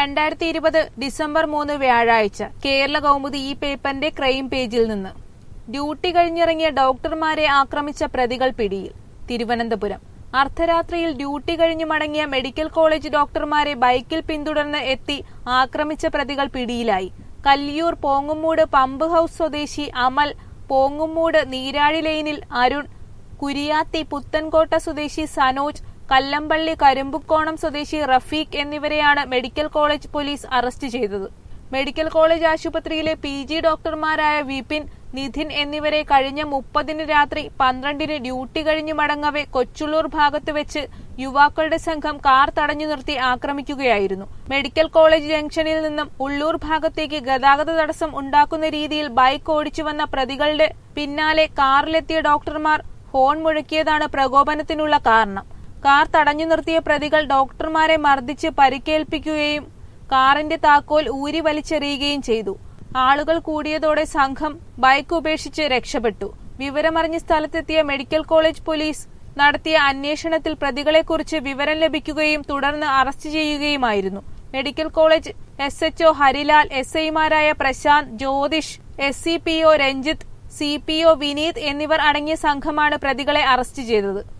2020 December 3 വ്യാഴാഴ്ച കേരള കൗമുദി ഈ പേപ്പറിന്റെ ക്രൈം പേജിൽ നിന്ന്. ഡ്യൂട്ടി കഴിഞ്ഞിറങ്ങിയ ഡോക്ടർമാരെ ആക്രമിച്ച പ്രതികൾ പിടിയിൽ. തിരുവനന്തപുരം. അർദ്ധരാത്രിയിൽ ഡ്യൂട്ടി കഴിഞ്ഞു മടങ്ങിയ മെഡിക്കൽ കോളേജ് ഡോക്ടർമാരെ ബൈക്കിൽ പിന്തുടർന്ന് എത്തി ആക്രമിച്ച പ്രതികൾ പിടിയിലായി. കല്ലിയൂർ പോങ്ങുമൂട് പമ്പ് ഹൌസ് സ്വദേശി അമൽ, പോങ്ങുമൂട് നീരാഴി ലൈനിൽ അരുൺ, കുരിയാത്തി പുത്തൻകോട്ട സ്വദേശി സനോജ്, കല്ലമ്പള്ളി കരിമ്പുക്കോണം സ്വദേശി റഫീഖ് എന്നിവരെയാണ് മെഡിക്കൽ കോളേജ് പോലീസ് അറസ്റ്റ് ചെയ്തത്. മെഡിക്കൽ കോളേജ് ആശുപത്രിയിലെ PG ഡോക്ടർമാരായ വിപിൻ, നിധിൻ എന്നിവരെ കഴിഞ്ഞ 30-ന് രാത്രി 12-ന് ഡ്യൂട്ടി കഴിഞ്ഞു മടങ്ങവെ കൊച്ചുള്ളൂർ ഭാഗത്ത് വെച്ച് യുവാക്കളുടെ സംഘം കാർ തടഞ്ഞു നിർത്തി ആക്രമിക്കുകയായിരുന്നു. മെഡിക്കൽ കോളേജ് ജംഗ്ഷനിൽ നിന്നും ഉള്ളൂർ ഭാഗത്തേക്ക് ഗതാഗത തടസ്സം ഉണ്ടാക്കുന്ന രീതിയിൽ ബൈക്ക് ഓടിച്ചുവന്ന പ്രതികളുടെ പിന്നാലെ കാറിലെത്തിയ ഡോക്ടർമാർ ഹോൺ മുഴക്കിയതാണ് പ്രകോപനത്തിനുള്ള കാരണം. കാർ തടഞ്ഞു നിർത്തിയ പ്രതികൾ ഡോക്ടർമാരെ മർദ്ദിച്ച് പരിക്കേൽപ്പിക്കുകയും കാറിന്റെ താക്കോൽ ഊരി വലിച്ചെറിയുകയും ചെയ്തു. ആളുകൾ കൂടിയതോടെ സംഘം ബൈക്ക് ഉപേക്ഷിച്ച് രക്ഷപ്പെട്ടു. വിവരമറിഞ്ഞ് സ്ഥലത്തെത്തിയ മെഡിക്കൽ കോളേജ് പോലീസ് നടത്തിയ അന്വേഷണത്തിൽ പ്രതികളെക്കുറിച്ച് വിവരം ലഭിക്കുകയും തുടർന്ന് അറസ്റ്റ് ചെയ്യുകയുമായിരുന്നു. മെഡിക്കൽ കോളേജ് SHO ഹരിലാൽ, SIമാരായ പ്രശാന്ത്, ജ്യോതിഷ്, SCPO രഞ്ജിത്ത്, CPO വിനീത് എന്നിവർ അടങ്ങിയ സംഘമാണ് പ്രതികളെ അറസ്റ്റ് ചെയ്തത്.